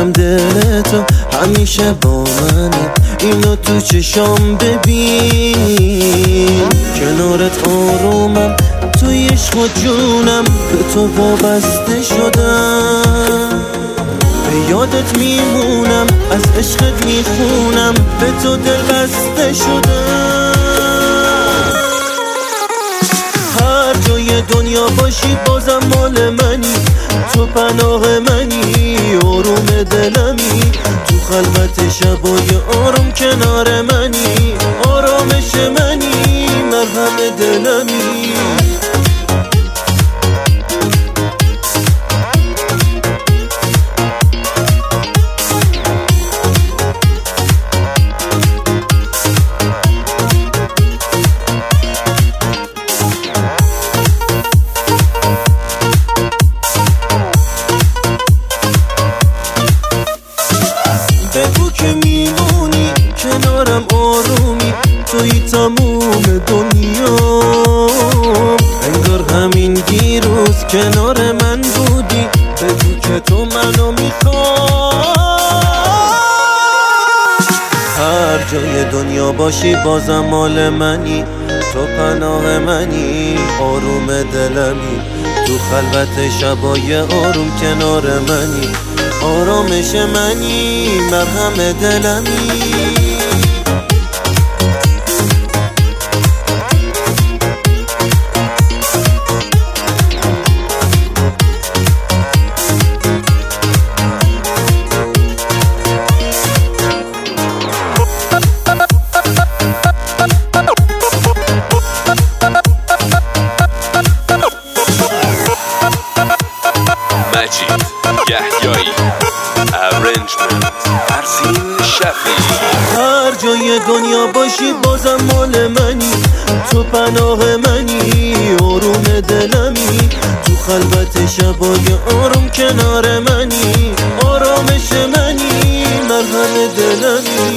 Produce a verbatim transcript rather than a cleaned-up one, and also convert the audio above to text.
میدونم دل تو همیشه با منه، اینو تو چشام ببین. کنارت آرومم، توی عشق و جونم به تو وابسته شدم. به یادت میمونم، از عشقت میخونم، به تو دل بسته شدم. هر جای دنیا باشی بازم مال منی، تو پناه منی، آروم دلمی. تو خلوت شبای آروم کنار منی، آرامش منی، مرهم دلمی. بگو که میمونی کنارم، آرومی، توی تموم دنیا. انگار همین دیروز کنار من بودی، بگو که تو منو میخوای. هر جای دنیا باشی بازم مال منی، تو پناه منی، آروم دلمی. تو خلوت شبای آروم کنار منی، آرامش منی، مرهم دلمی. مجید یحیایی Arrangement فرزین شفیعی. هر جای دنیا باشی بازم مال منی، تو پناه منی، آروم دلمی. تو خلوت شبای آروم کنار منی، آرامش منی، مرهم دلمی.